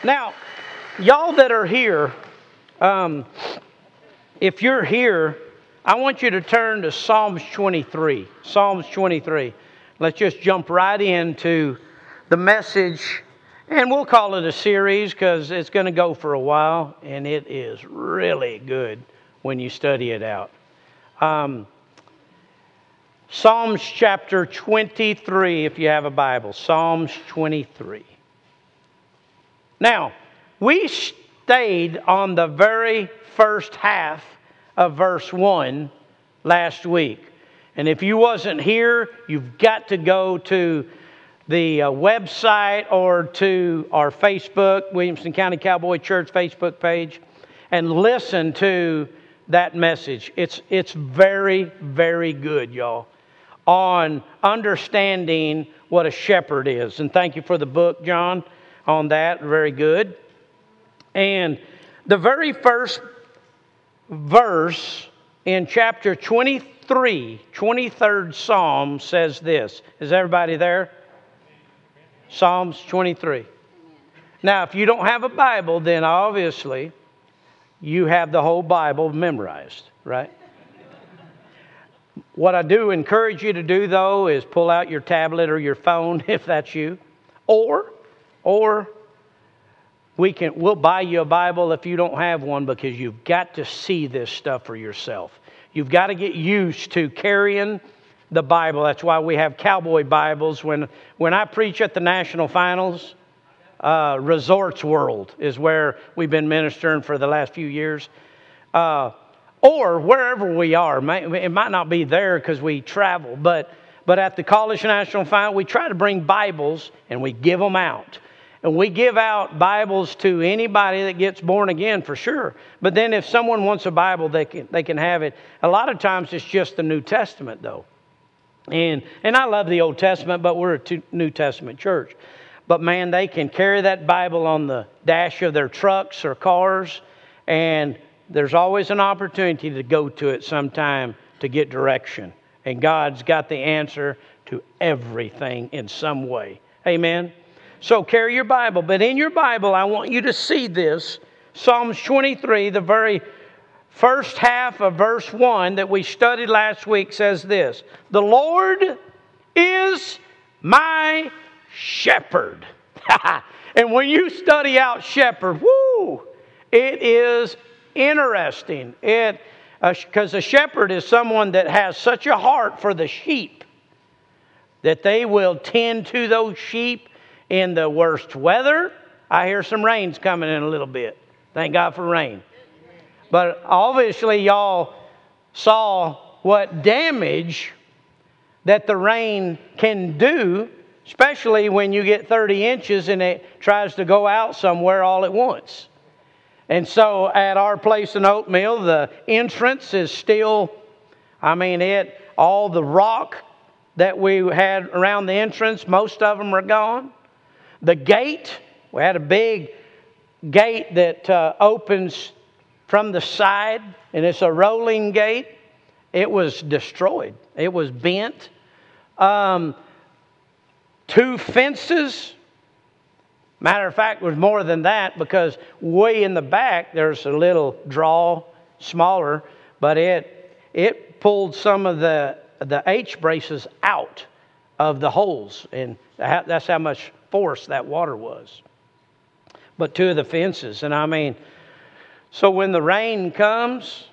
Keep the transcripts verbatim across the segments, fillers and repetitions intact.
Now, y'all that are here, um, if you're here, I want you to turn to Psalms twenty-three. Psalms twenty-three. Let's just jump right into the message, and we'll call it a series because it's going to go for a while, and it is really good when you study it out. Um, Psalms chapter twenty-three, if you have a Bible. Psalms twenty-three. Now, we stayed on the very first half of verse one last week. And if you wasn't here, you've got to go to the uh, website or to our Facebook, Williamson County Cowboy Church Facebook page, and listen to that message. It's, it's very, very good, y'all, on understanding what a shepherd is. And thank you for the book, John, on that. Very good. And the very first verse in chapter twenty-three, twenty-third Psalm says this. Is everybody there? Psalms twenty-three. Now, if you don't have a Bible, then obviously you have the whole Bible memorized, right? What I do encourage you to do, though, is pull out your tablet or your phone, if that's you. Or, or we can, we'll buy you a Bible if you don't have one, because you've got to see this stuff for yourself. You've got to get used to carrying the Bible. That's why we have cowboy Bibles. When, when I preach at the national finals, uh, Resorts World is where we've been ministering for the last few years. Uh, or wherever we are. It might not be there because we travel, but, but at the College National Final, we try to bring Bibles and we give them out. And we give out Bibles to anybody that gets born again, for sure. But then if someone wants a Bible, they can they can have it. A lot of times it's just the New Testament, though. And and I love the Old Testament, but we're a New Testament church. But man, they can carry that Bible on the dash of their trucks or cars, and there's always an opportunity to go to it sometime to get direction. And God's got the answer to everything in some way. Amen? So carry your Bible. But in your Bible, I want you to see this. Psalms twenty-three, the very first half of verse one that we studied last week says this. The Lord is my shepherd. And when you study out shepherd, whoo, it is interesting. It because uh, a shepherd is someone that has such a heart for the sheep that they will tend to those sheep in the worst weather. I hear some rain's coming in a little bit. Thank God for rain. But obviously y'all saw what damage that the rain can do, especially when you get thirty inches and it tries to go out somewhere all at once. And so at our place in Oatmeal, the entrance is still, I mean, it all the rock that we had around the entrance, most of them are gone. The gate, we had a big gate that uh, opens from the side, and it's a rolling gate. It was destroyed. It was bent. Um, two fences. Matter of fact, it was more than that, because way in the back there's a little draw, smaller, but it it pulled some of the the H braces out of the holes, and that's how much force that water was. But two of the fences, and I mean, so when the rain comes,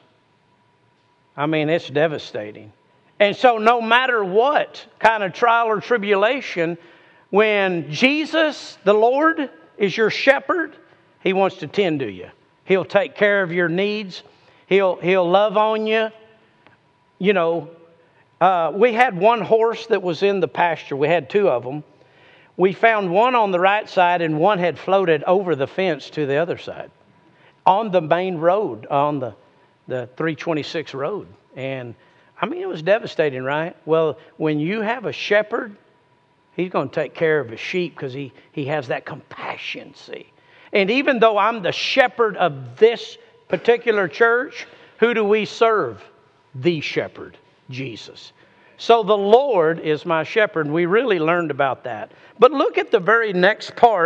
I mean, it's devastating. And so no matter what kind of trial or tribulation, when Jesus, the Lord, is your shepherd, He wants to tend to you. He'll take care of your needs. He'll, he'll love on you. You know, uh, we had one horse that was in the pasture. We had two of them. We found one on the right side, and one had floated over the fence to the other side on the main road, on the, the three twenty-six road. And I mean, it was devastating, right? Well, when you have a shepherd, He's going to take care of his sheep because he, he has that compassion, see. And even though I'm the shepherd of this particular church, who do we serve? The shepherd, Jesus. So the Lord is my shepherd. And we really learned about that. But look at the very next part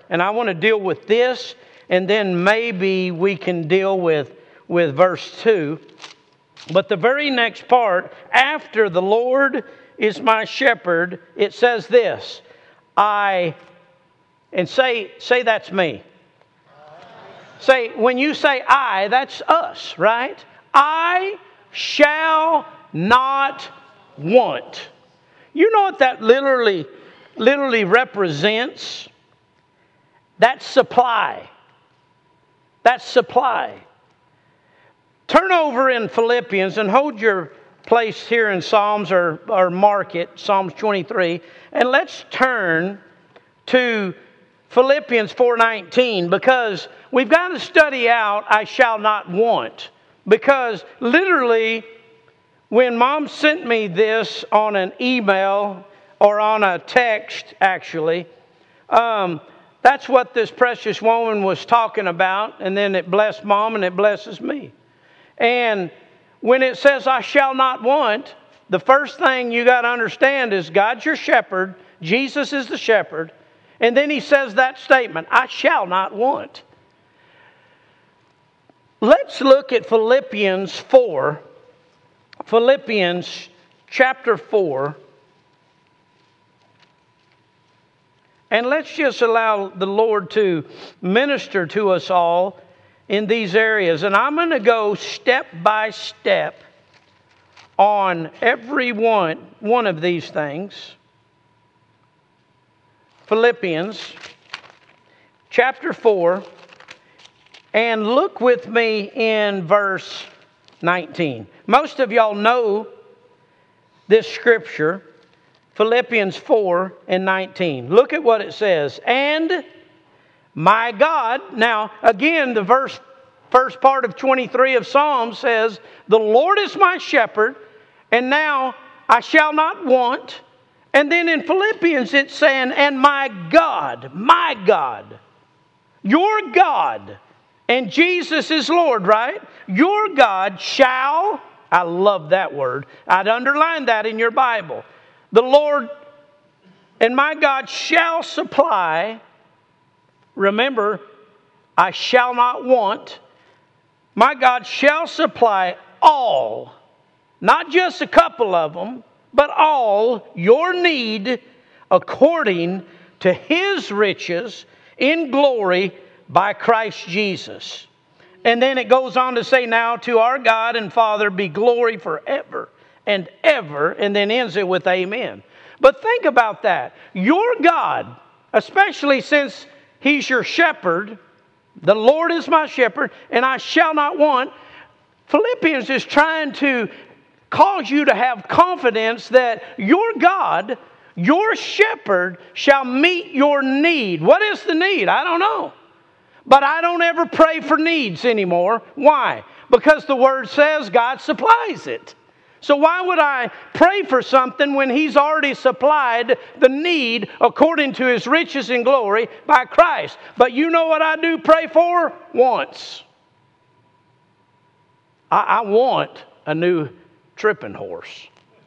And I want to deal with this, and then maybe we can deal with, with verse two. But the very next part, after the Lord is my shepherd, it says this, I, and say, say that's me. Say, when you say I, that's us, right? I shall not want. You know what that literally, literally represents? That's supply. That's supply. Turn over in Philippians and hold your place here in Psalms or, or mark it, Psalms twenty-three, and let's turn to Philippians four nineteen, because we've got to study out I shall not want. Because literally, when Mom sent me this on an email or on a text, actually, um, that's what this precious woman was talking about. And then it blessed Mom and it blesses me. And when it says I shall not want, the first thing you got to understand is God's your shepherd. Jesus is the shepherd. And then he says that statement, I shall not want. Let's look at Philippians four. Philippians chapter four. And let's just allow the Lord to minister to us all in these areas. And I'm going to go step by step on every one, one of these things. Philippians chapter four, and look with me in verse nineteen. Most of y'all know this scripture, Philippians four and nineteen. Look at what it says. And my God, now again the verse, first part of twenty-three of Psalms says, the Lord is my shepherd, and now I shall not want. And then in Philippians it's saying, and my God, my God, your God, and Jesus is Lord, right? Your God shall, I love that word. I'd underline that in your Bible. The Lord and my God shall supply, remember, I shall not want. My God shall supply all, not just a couple of them, but all your need according to His riches in glory by Christ Jesus. And then it goes on to say, now to our God and Father be glory forever and ever, and then ends it with amen. But think about that. Your God, especially since He's your shepherd, the Lord is my shepherd, and I shall not want. Philippians is trying to cause you to have confidence that your God, your shepherd, shall meet your need. What is the need? I don't know. But I don't ever pray for needs anymore. Why? Because the Word says God supplies it. So why would I pray for something when He's already supplied the need according to His riches and glory by Christ? But you know what I do pray for? Wants. I, I want a new tripping horse.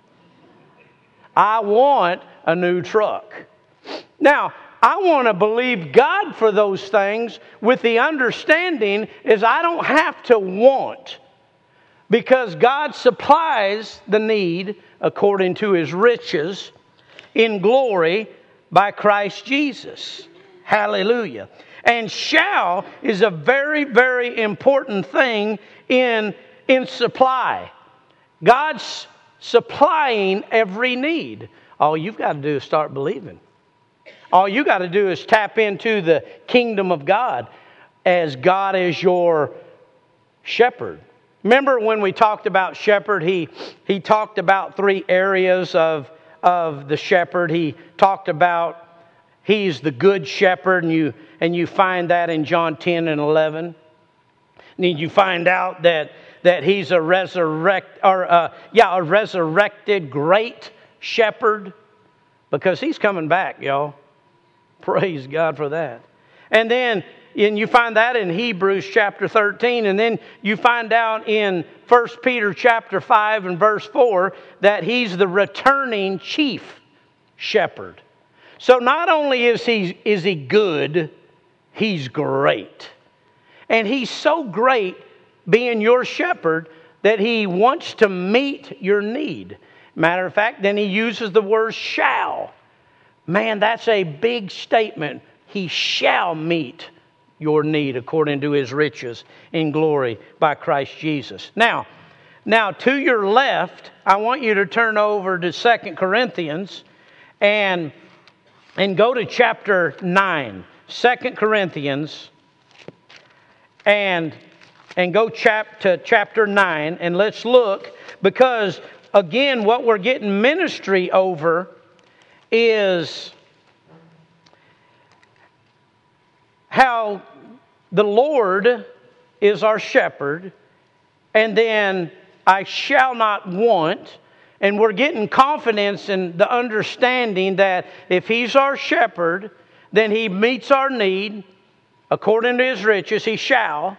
I want a new truck. Now, I want to believe God for those things with the understanding is I don't have to want, because God supplies the need according to His riches in glory by Christ Jesus. Hallelujah. And shall is a very, very important thing in, in supply. God's supplying every need. All you've got to do is start believing. All you got to do is tap into the kingdom of God as God is your shepherd. Remember when we talked about shepherd, he, he talked about three areas of, of the shepherd. He talked about He's the good shepherd, and you, and you find that in John ten and eleven. And you find out that, that He's a resurrect or uh, yeah, a resurrected great shepherd, because He's coming back, y'all. Praise God for that. And then and you find that in Hebrews chapter thirteen. And then you find out in First Peter chapter five and verse four that He's the returning chief shepherd. So not only is He, is he good, He's great. And He's so great being your shepherd that He wants to meet your need. Matter of fact, then He uses the word shall. Man, that's a big statement. He shall meet your need according to His riches in glory by Christ Jesus. Now, now to your left, I want you to turn over to Second Corinthians and, and go to chapter nine. Second Corinthians and, and go chap, to chapter nine, and let's look, because again, what we're getting ministry over is how the Lord is our shepherd, and then I shall not want. And we're getting confidence in the understanding that if He's our shepherd, then He meets our need according to His riches. He shall.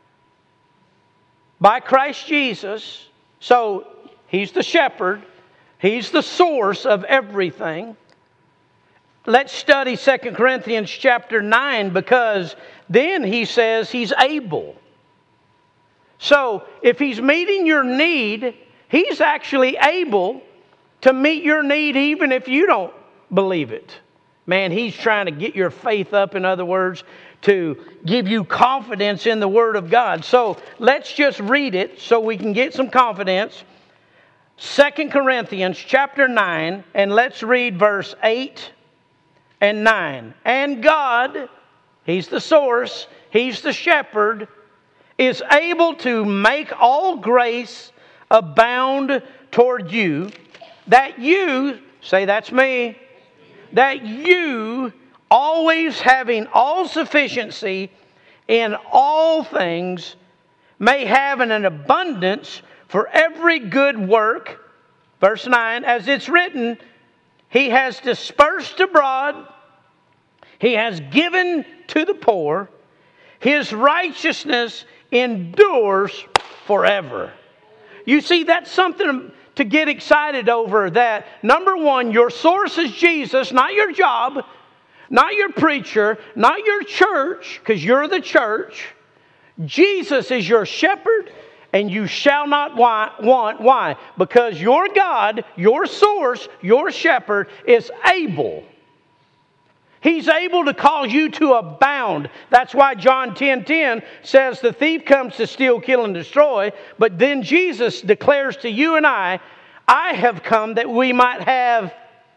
By Christ Jesus. So He's the shepherd. He's the source of everything. Let's study Second Corinthians chapter nine, because then he says He's able. So if He's meeting your need, He's actually able to meet your need even if you don't believe it. Man, He's trying to get your faith up, in other words, to give you confidence in the Word of God. So let's just read it so we can get some confidence. Second Corinthians chapter nine, and let's read verse eight and nine. And God, He's the source, He's the shepherd, is able to make all grace abound toward you, that you, say that's me, that you, always having all sufficiency in all things, may have an abundance for every good work. Verse nine, as it's written, He has dispersed abroad, He has given to the poor, His righteousness endures forever. You see, that's something to get excited over, that number one, your source is Jesus, not your job, not your preacher, not your church, because you're the church. Jesus is your shepherd, and you shall not want. Why? Because your God, your source, your shepherd is able. He's able to cause you to abound. That's why John ten ten says the thief comes to steal, kill, and destroy. But then Jesus declares to you and I, I have come that we might have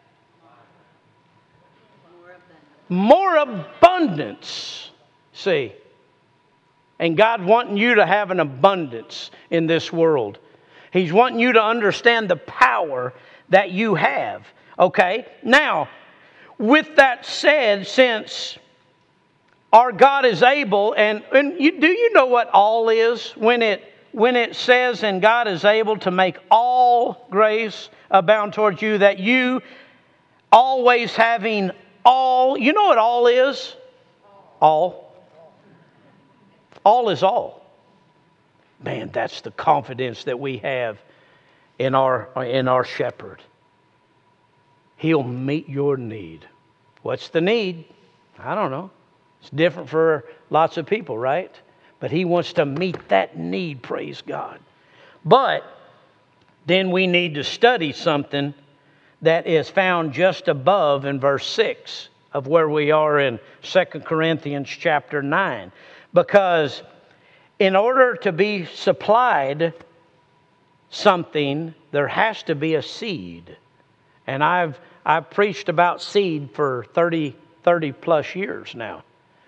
more abundance. See? And God wanting you to have an abundance in this world. He's wanting you to understand the power that you have. Okay? Now, with that said, since our God is able, and, and you, do you know what all is? When it when it says, and God is able to make all grace abound towards you, that you always having all, you know what all is? All. All is all. Man, that's the confidence that we have in our in our shepherd. He'll meet your need. What's the need? I don't know. It's different for lots of people, right? But He wants to meet that need, praise God. But then we need to study something that is found just above in verse six of where we are in Second Corinthians chapter nine. Because in order to be supplied something, there has to be a seed. And I've I've preached about seed for thirty, thirty plus years now.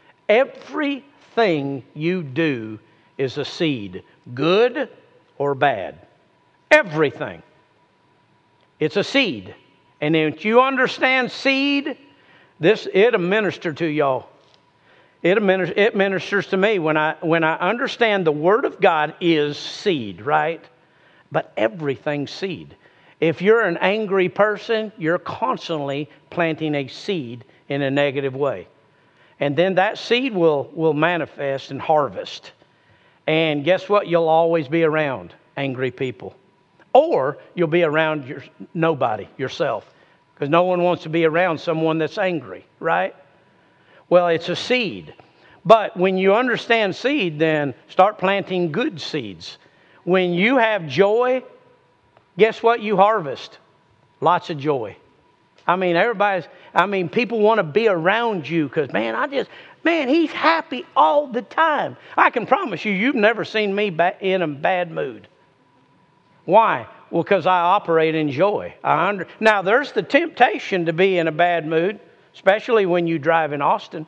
Everything you do is a seed, good or bad. Everything. It's a seed. And if you understand seed, this it'll minister to y'all. It ministers, it ministers to me when I when I understand the Word of God is seed, right? But everything's seed. If you're an angry person, you're constantly planting a seed in a negative way. And then that seed will, will manifest and harvest. And guess what? You'll always be around angry people. Or you'll be around your, nobody, yourself. Because no one wants to be around someone that's angry, right? Well, it's a seed. But when you understand seed, then start planting good seeds. When you have joy, guess what you harvest? Lots of joy. I mean, everybody's, I mean, people want to be around you because, man, I just, man, he's happy all the time. I can promise you, you've never seen me in a bad mood. Why? Well, because I operate in joy. I under, now, there's the temptation to be in a bad mood, especially when you drive in Austin.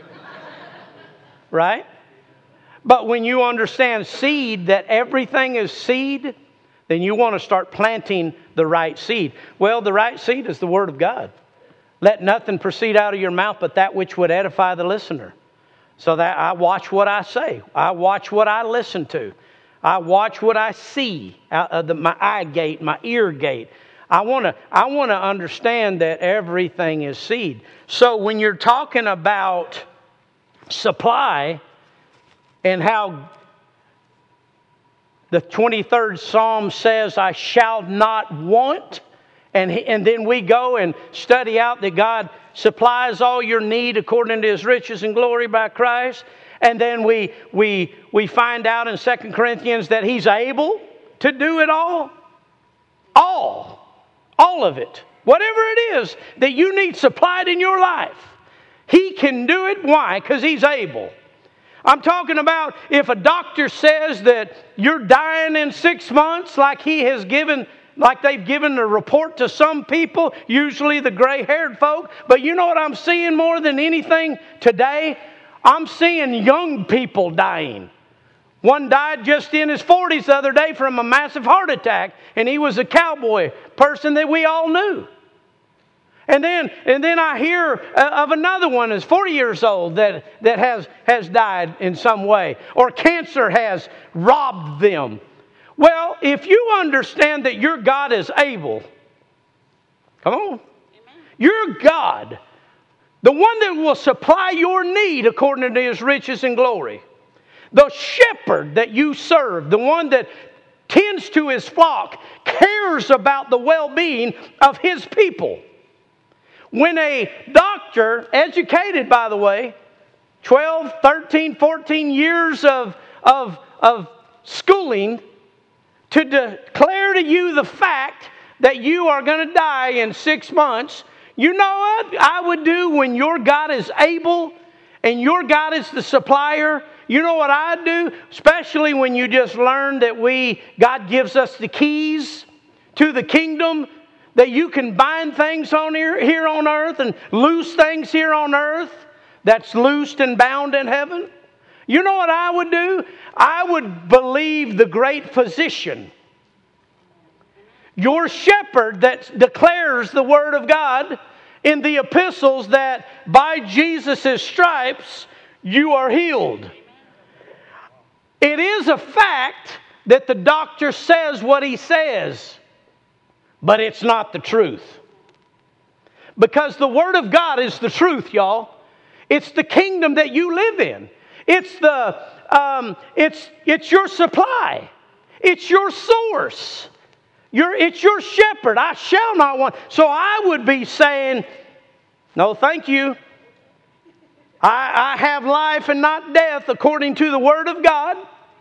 Right? But when you understand seed, that everything is seed, then you want to start planting the right seed. Well, the right seed is the Word of God. Let nothing proceed out of your mouth but that which would edify the listener. So that I watch what I say. I watch what I listen to. I watch what I see out of the, my eye gate, my ear gate. I want to I want to understand that everything is seed. So when you're talking about supply and how the twenty-third Psalm says, I shall not want. And, and then we go and study out that God supplies all your need according to His riches and glory by Christ. And then we, we, we find out in Second Corinthians that He's able to do it all. All. All of it. Whatever it is that you need supplied in your life. He can do it. Why? Because He's able. I'm talking about if a doctor says that you're dying in six months like he has given, like they've given a report to some people, usually the gray-haired folk. But you know what I'm seeing more than anything today? I'm seeing young people dying. One died just in his forties the other day from a massive heart attack. And he was a cowboy person that we all knew. And then, and then I hear of another one that's forty years old that, that has, has died in some way. Or cancer has robbed them. Well, if you understand that your God is able, come on. Amen. Your God, the one that will supply your need according to His riches and glory. The shepherd that you serve, the one that tends to His flock, cares about the well-being of His people. When a doctor, educated by the way, twelve, thirteen, fourteen years of, of, of schooling, to declare to you the fact that you are going to die in six months, you know what I would do when your God is able and your God is the supplier? You know what I'd do? Especially when you just learn that we, God gives us the keys to the kingdom, that you can bind things on here, here on earth and loose things here on earth that's loosed and bound in heaven. You know what I would do? I would believe the great physician, your shepherd that declares the Word of God in the epistles that by Jesus' stripes you are healed. It is a fact that the doctor says what he says. But it's not the truth. Because the Word of God is the truth, y'all. It's the kingdom that you live in. It's the um, it's it's your supply. It's your source. Your, it's your shepherd. I shall not want. So I would be saying, no, thank you. I, I have life and not death according to the Word of God.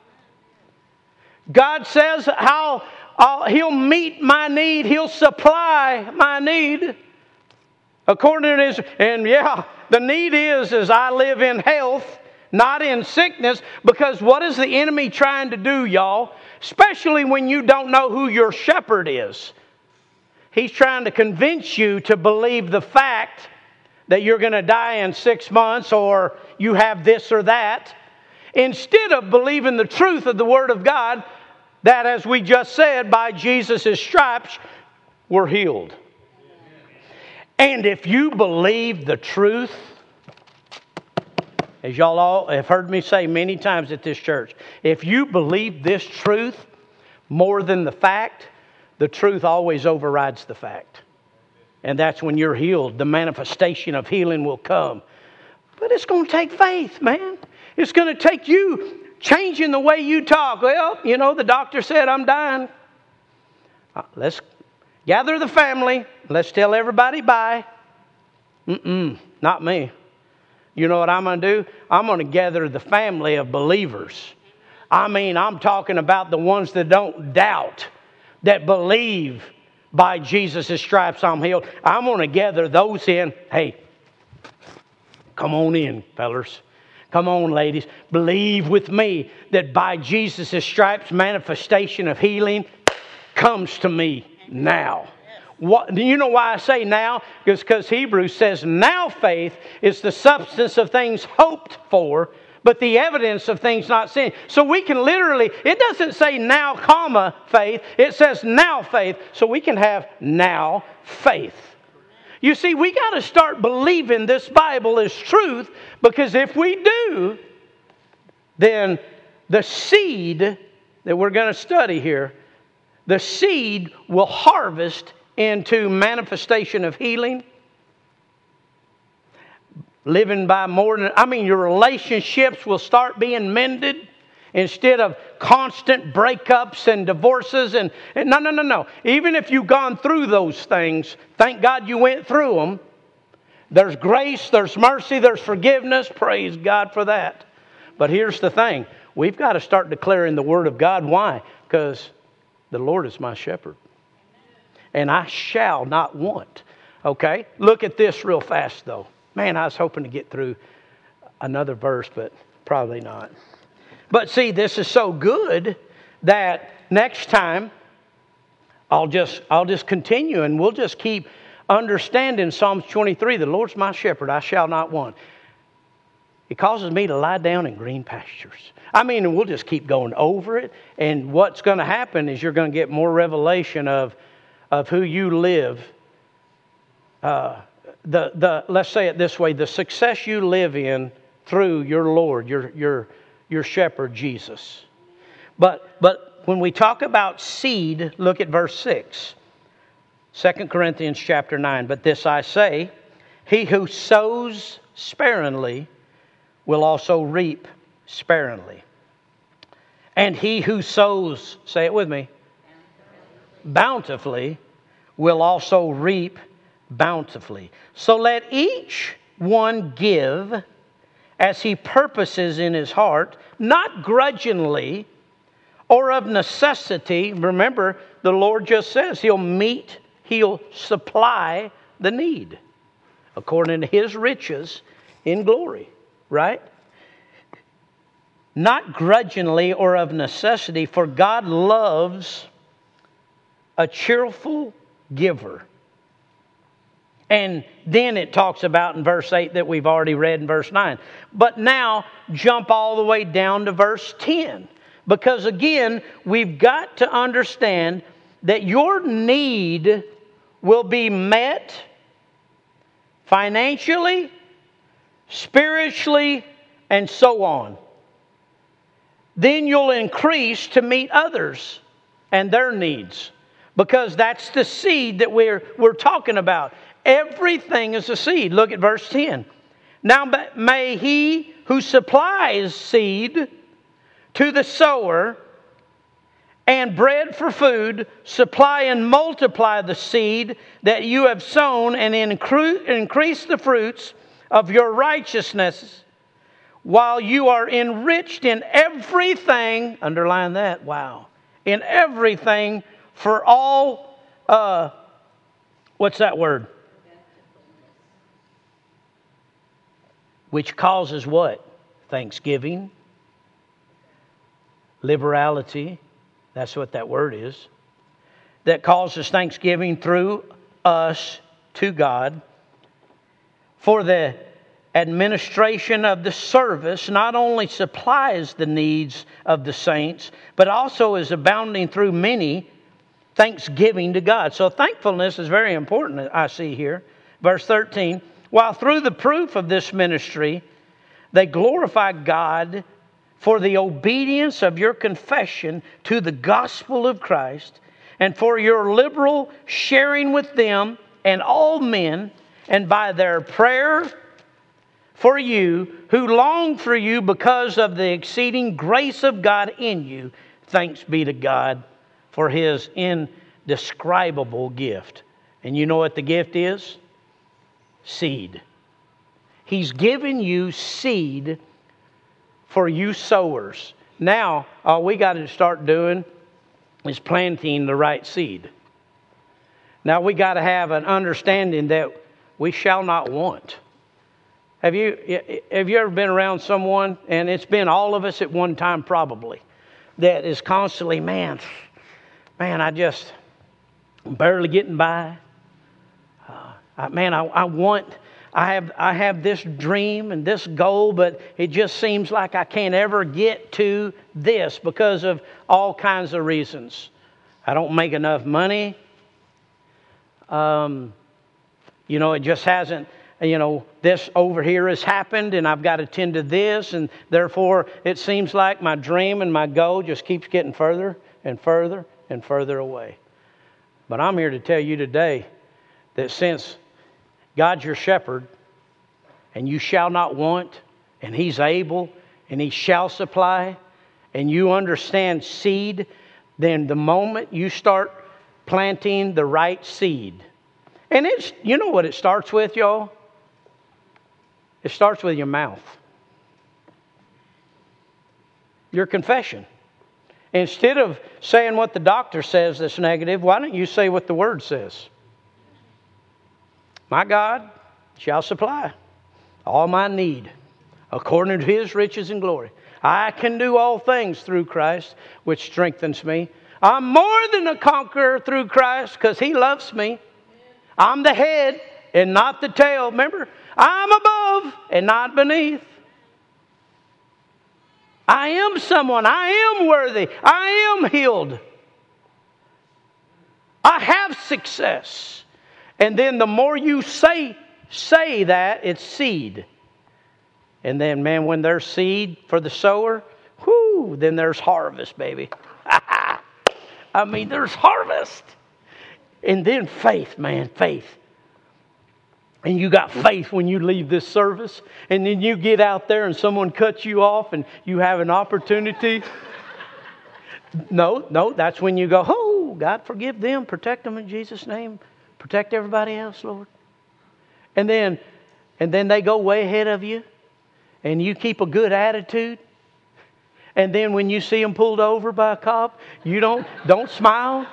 God says how I'll, He'll meet my need. He'll supply my need according to His. And yeah, the need is, is I live in health, not in sickness. Because what is the enemy trying to do, y'all? Especially when you don't know who your shepherd is. He's trying to convince you to believe the fact that you're going to die in six months or you have this or that. Instead of believing the truth of the Word of God, that as we just said, by Jesus' stripes, we're healed. And if you believe the truth, as y'all all have heard me say many times at this church, if you believe this truth more than the fact, the truth always overrides the fact. And that's when you're healed. The manifestation of healing will come. But it's going to take faith, man. It's going to take you changing the way you talk. Well, you know, the doctor said I'm dying. Uh, let's gather the family. Let's tell everybody bye. Mm-mm, not me. You know what I'm going to do? I'm going to gather the family of believers. I mean, I'm talking about the ones that don't doubt, that believe by Jesus' stripes I'm healed. I'm going to gather those in. Hey, come on in, fellas. Come on, ladies. Believe with me that by Jesus' stripes, manifestation of healing comes to me now. What, you know why I say now? It's because Hebrews says, now faith is the substance of things hoped for, but the evidence of things not seen. So we can literally, it doesn't say now, comma, faith. It says now faith. So we can have now faith. You see, we got to start believing this Bible is truth, because if we do, then the seed that we're going to study here, the seed will harvest into manifestation of healing. Living by more than, I mean, your relationships will start being mended instead of constant breakups and divorces. And, and no, no, no, no. Even if you've gone through those things, thank God you went through them. There's grace, there's mercy, there's forgiveness. Praise God for that. But here's the thing. We've got to start declaring the Word of God. Why? Because the Lord is my shepherd, and I shall not want. Okay? Look at this real fast, though. Man, I was hoping to get through another verse, but probably not. But see, this is so good that next time I'll just I'll just continue, and we'll just keep understanding Psalms twenty-three. The Lord's my shepherd, I shall not want. He causes me to lie down in green pastures. I mean, and we'll just keep going over it. And what's going to happen is you're going to get more revelation of, of who you live. Uh, the the let's say it this way: the success you live in through your Lord, your your your shepherd Jesus. But but when we talk about seed, look at verse six. Second Corinthians chapter nine. But this I say, he who sows sparingly will also reap sparingly. And he who sows, say it with me, bountifully will also reap bountifully. So let each one give as he purposes in his heart, not grudgingly or of necessity. Remember, the Lord just says He'll meet, He'll supply the need according to His riches in glory. Right? Not grudgingly or of necessity, for God loves a cheerful giver. And then it talks about in verse eight that we've already read in verse nine. But now jump all the way down to verse ten. Because again, we've got to understand that your need will be met financially, spiritually, and so on. Then you'll increase to meet others and their needs. Because that's the seed that we're, we're talking about. Everything is a seed. Look at verse ten. Now may He who supplies seed to the sower and bread for food supply and multiply the seed that you have sown and increase the fruits of your righteousness, while you are enriched in everything, underline that, wow, in everything for all, uh, what's that word? Which causes what? Thanksgiving, liberality, that's what that word is. That causes thanksgiving through us to God. For the administration of the service not only supplies the needs of the saints, but also is abounding through many thanksgiving to God. So thankfulness is very important, I see here. Verse thirteen, while through the proof of this ministry, they glorify God for the obedience of your confession to the gospel of Christ, and for your liberal sharing with them and all men, and by their prayer for you, who long for you because of the exceeding grace of God in you. Thanks be to God for His indescribable gift. And you know what the gift is? Seed. He's given you seed for you sowers. Now, all we got to start doing is planting the right seed. Now, we got to have an understanding that we shall not want. Have you, have you ever been around someone, and it's been all of us at one time probably, that is constantly, man, man, I just, I'm barely getting by. Uh, I, man, I, I want, I have, I have this dream and this goal, but it just seems like I can't ever get to this because of all kinds of reasons. I don't make enough money. Um, you know, it just hasn't, you know, this over here has happened and I've got to tend to this, and therefore it seems like my dream and my goal just keeps getting further and further and further away. But I'm here to tell you today that since God's your shepherd and you shall not want, and He's able and He shall supply, and you understand seed, then the moment you start planting the right seed, and it's, you know what it starts with, y'all? It starts with your mouth. Your confession. Instead of saying what the doctor says that's negative, why don't you say what the Word says? My God shall supply all my need according to His riches and glory. I can do all things through Christ, which strengthens me. I'm more than a conqueror through Christ because He loves me. I'm the head and not the tail. Remember, I'm above and not beneath. I am someone. I am worthy. I am healed. I have success. And then the more you say, say that, it's seed. And then, man, when there's seed for the sower, whoo, then there's harvest, baby. I mean, there's harvest. And then faith, man, faith. And you got faith when you leave this service. And then you get out there and someone cuts you off and you have an opportunity. No, no, that's when you go, oh, God, forgive them. Protect them in Jesus' name. Protect everybody else, Lord. And then, and then they go way ahead of you. And you keep a good attitude. And then when you see them pulled over by a cop, you don't, don't smile.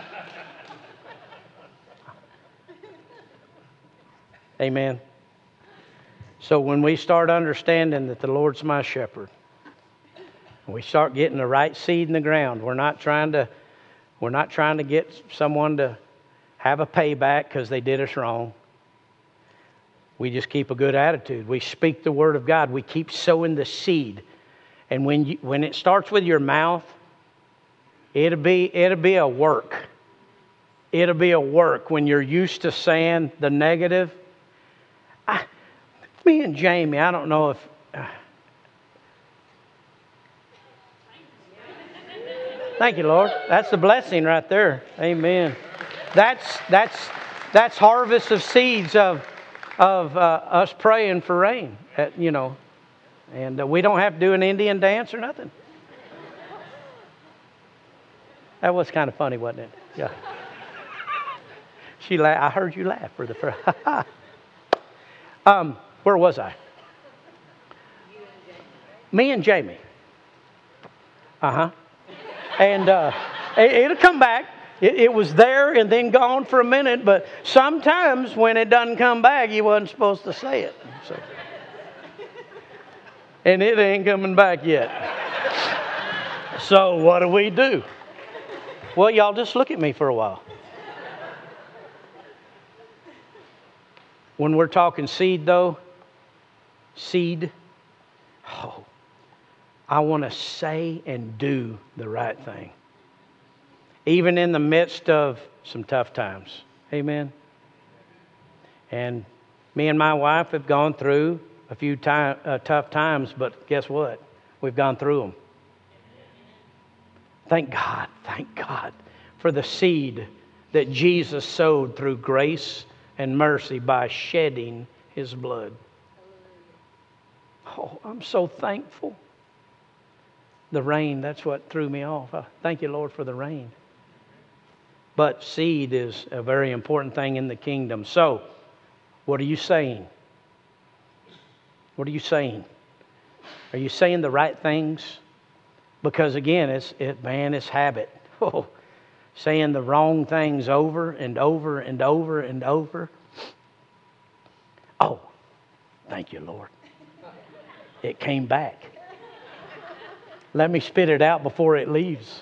Amen. So when we start understanding that the Lord's my shepherd, we start getting the right seed in the ground. We're not trying to, we're not trying to get someone to have a payback because they did us wrong. We just keep a good attitude. We speak the Word of God. We keep sowing the seed. And when you, when it starts with your mouth, it'll be it'll be a work. It'll be a work when you're used to saying the negative. I, me and Jamie, I don't know if. Uh, thank you, Lord. That's the blessing right there. Amen. That's that's that's harvest of seeds of of uh, us praying for rain. Uh, you know. And uh, we don't have to do an Indian dance or nothing. That was kind of funny, wasn't it? Yeah. She laughed. I heard you laugh for the first. um, where was I? Me and Jamie. Uh huh. And uh, it, it'll come back. It, it was there and then gone for a minute. But sometimes when it doesn't come back, you wasn't supposed to say it. So. And it ain't coming back yet. So what do we do? Well, y'all just look at me for a while. When we're talking seed, though, seed, oh, I want to say and do the right thing. Even in the midst of some tough times. Amen. And me and my wife have gone through a few time, uh, tough times, but guess what? We've gone through them. Thank God, thank God for the seed that Jesus sowed through grace and mercy by shedding His blood. Oh, I'm so thankful. The rain, that's what threw me off. Uh, thank you, Lord, for the rain. But seed is a very important thing in the kingdom. So, what are you saying? What are you saying? Are you saying the right things? Because again, it's it man, it's habit. Oh, saying the wrong things over and over and over and over. Oh, thank you, Lord. It came back. Let me spit it out before it leaves.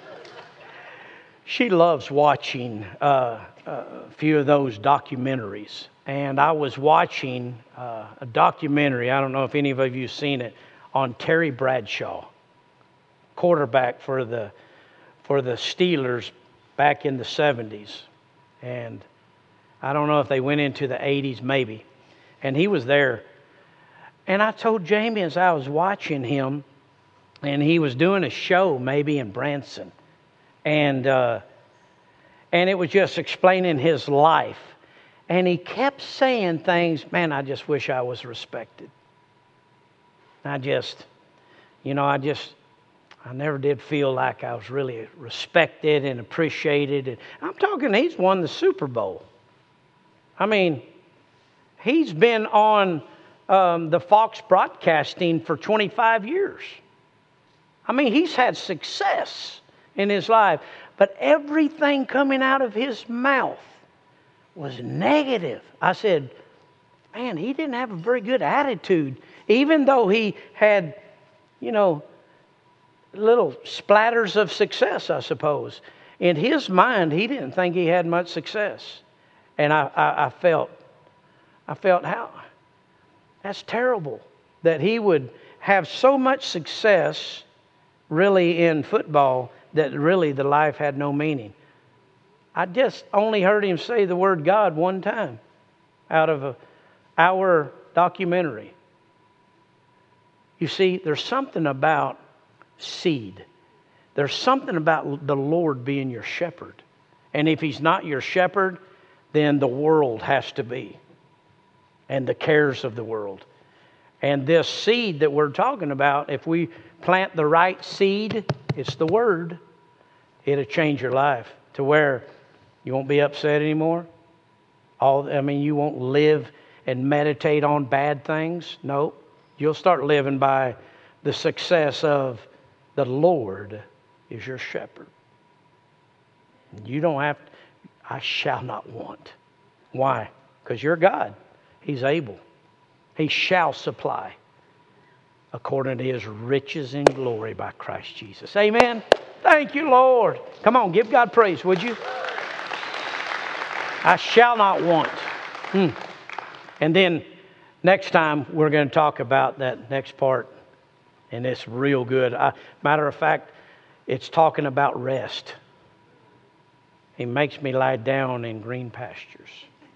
She loves watching uh, a few of those documentaries. And I was watching uh, a documentary, I don't know if any of you have seen it, on Terry Bradshaw, quarterback for the for the Steelers back in the seventies. And I don't know if they went into the eighties, maybe. And he was there. And I told Jamie as I was watching him, and he was doing a show maybe in Branson. And uh, and it was just explaining his life. And he kept saying things, man, I just wish I was respected. I just, you know, I just, I never did feel like I was really respected and appreciated. And I'm talking, he's won the Super Bowl. I mean, he's been on um, the Fox broadcasting for twenty-five years. I mean, he's had success in his life. But everything coming out of his mouth was negative. I said, man, he didn't have a very good attitude. Even though he had, you know, little splatters of success, I suppose. In his mind, he didn't think he had much success. And I, I, I felt, I felt how, that's terrible. That he would have so much success really in football that really the life had no meaning. I just only heard him say the word God one time out of a hour documentary. You see, there's something about seed. There's something about the Lord being your shepherd. And if He's not your shepherd, then the world has to be. And the cares of the world. And this seed that we're talking about, if we plant the right seed, it's the Word, it'll change your life to where you won't be upset anymore. All, I mean, you won't live and meditate on bad things. No, you'll start living by the success of the Lord is your shepherd. You don't have to, I shall not want. Why? Because you're God. He's able. He shall supply according to His riches in glory by Christ Jesus. Amen. Thank you, Lord. Come on, give God praise, would you? I shall not want. Hmm. And then next time we're going to talk about that next part. And it's real good. I, matter of fact, it's talking about rest. He makes me lie down in green pastures.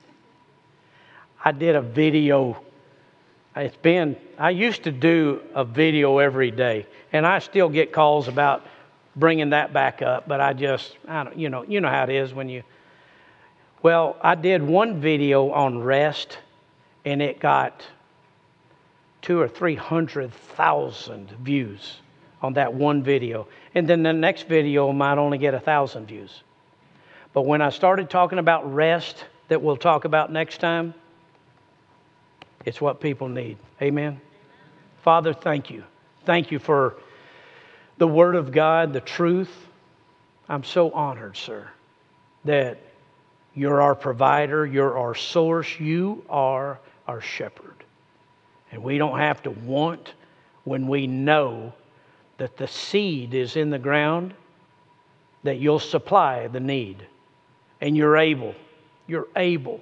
I did a video. It's been, I used to do a video every day. And I still get calls about bringing that back up. But I just, I don't, you know, you know how it is when you... Well, I did one video on rest, and it got two or three hundred thousand views on that one video. And then the next video might only get a thousand views. But when I started talking about rest, that we'll talk about next time, it's what people need. Amen? Father, thank you. Thank you for the Word of God, the truth. I'm so honored, sir, that you're our provider, you're our source, you are our shepherd. And we don't have to want when we know that the seed is in the ground, that you'll supply the need. And you're able. You're able.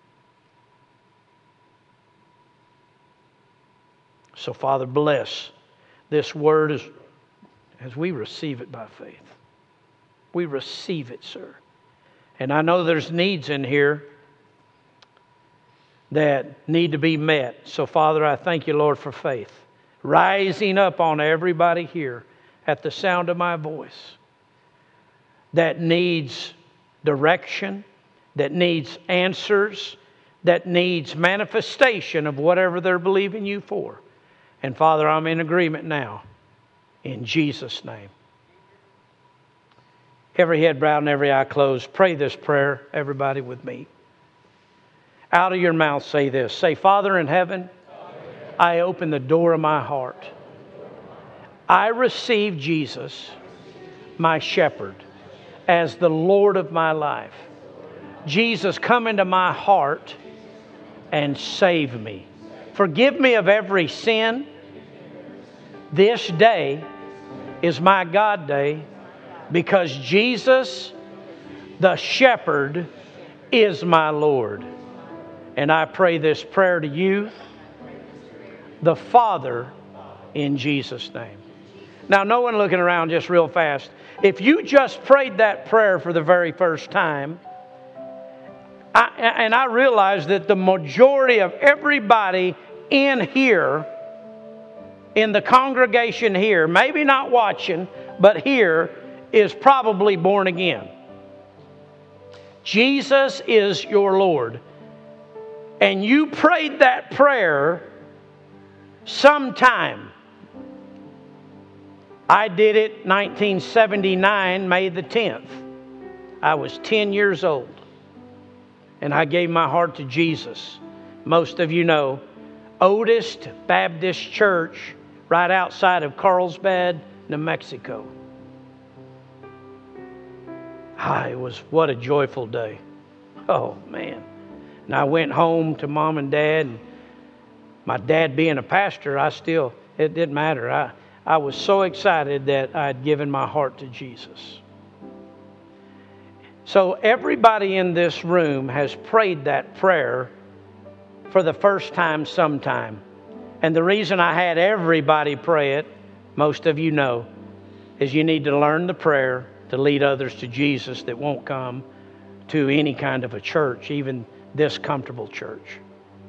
So, Father, bless this word as, as we receive it by faith. We receive it, sir. And I know there's needs in here that need to be met. So, Father, I thank you, Lord, for faith rising up on everybody here at the sound of my voice that needs direction, that needs answers, that needs manifestation of whatever they're believing you for. And, Father, I'm in agreement now in Jesus' name. Every head bowed and every eye closed. Pray this prayer, everybody, with me. Out of your mouth say this. Say, Father in heaven, I open the door of my heart. I receive Jesus, my shepherd, as the Lord of my life. Jesus, come into my heart and save me. Forgive me of every sin. This day is my God day because Jesus, the shepherd, is my Lord. And I pray this prayer to you, the Father, in Jesus' name. Now, no one looking around just real fast. If you just prayed that prayer for the very first time, I, and I realize that the majority of everybody in here, in the congregation here, maybe not watching, but here, is probably born again. Jesus is your Lord. And you prayed that prayer sometime. I did it nineteen seventy-nine, May the tenth. I was ten years old. And I gave my heart to Jesus. Most of you know, Oldest Baptist Church right outside of Carlsbad, New Mexico. Ah, it was, what a joyful day. Oh, man. And I went home to Mom and Dad. And my dad being a pastor, I still, it didn't matter. I, I was so excited that I had given my heart to Jesus. So everybody in this room has prayed that prayer for the first time sometime. And the reason I had everybody pray it, most of you know, is you need to learn the prayer to lead others to Jesus that won't come to any kind of a church, even this comfortable church.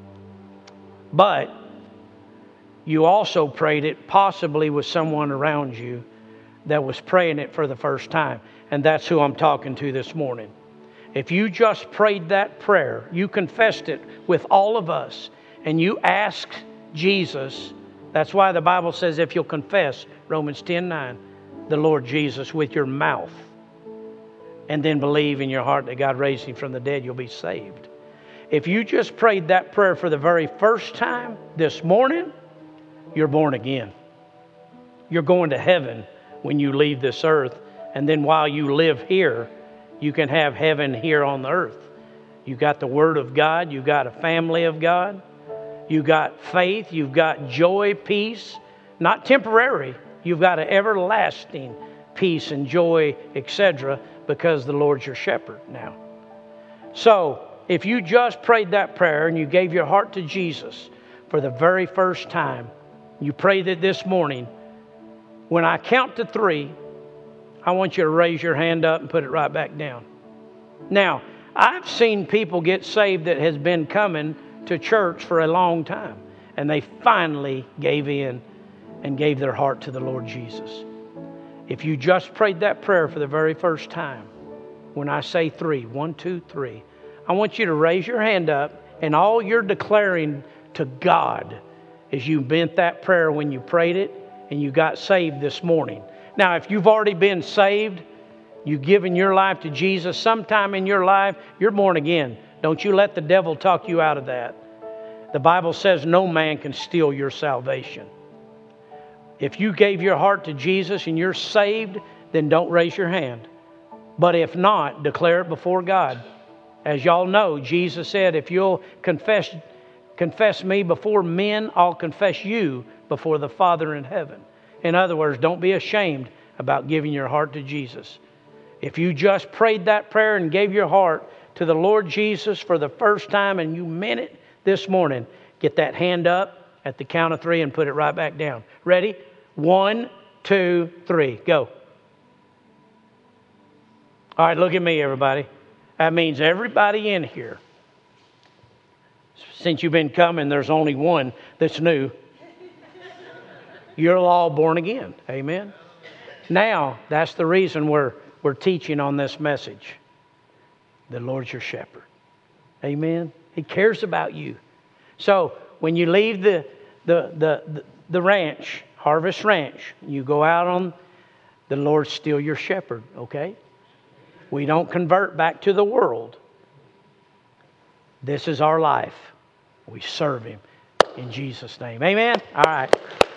But you also prayed it possibly with someone around you that was praying it for the first time. And that's who I'm talking to this morning. If you just prayed that prayer, you confessed it with all of us, and you asked Jesus, that's why the Bible says if you'll confess, Romans ten nine, the Lord Jesus with your mouth, and then believe in your heart that God raised Him from the dead, you'll be saved. If you just prayed that prayer for the very first time this morning, you're born again. You're going to heaven when you leave this earth. And then while you live here, you can have heaven here on the earth. You got the Word of God. You got a family of God. You got faith. You've got joy, peace. Not temporary. You've got an everlasting peace and joy, et cetera, because the Lord's your shepherd now. So, if you just prayed that prayer and you gave your heart to Jesus for the very first time, you prayed it this morning, when I count to three, I want you to raise your hand up and put it right back down. Now, I've seen people get saved that has been coming to church for a long time, and they finally gave in and gave their heart to the Lord Jesus. If you just prayed that prayer for the very first time, when I say three, one, two, three, I want you to raise your hand up, and all you're declaring to God is you meant that prayer when you prayed it and you got saved this morning. Now, if you've already been saved, you've given your life to Jesus sometime in your life, you're born again. Don't you let the devil talk you out of that. The Bible says no man can steal your salvation. If you gave your heart to Jesus and you're saved, then don't raise your hand. But if not, declare it before God. As y'all know, Jesus said, if you'll confess, confess me before men, I'll confess you before the Father in heaven. In other words, don't be ashamed about giving your heart to Jesus. If you just prayed that prayer and gave your heart to the Lord Jesus for the first time and you meant it this morning, get that hand up at the count of three and put it right back down. Ready? One, two, three. Go. All right, look at me, everybody. That means everybody in here. Since you've been coming, there's only one that's new. You're all born again. Amen. Now, that's the reason we're we're teaching on this message. The Lord's your shepherd. Amen. He cares about you. So when you leave the the the the, the ranch, Harvest Ranch, you go out on, the Lord's still your shepherd. Okay. We don't convert back to the world. This is our life. We serve Him. In Jesus' name. Amen. All right.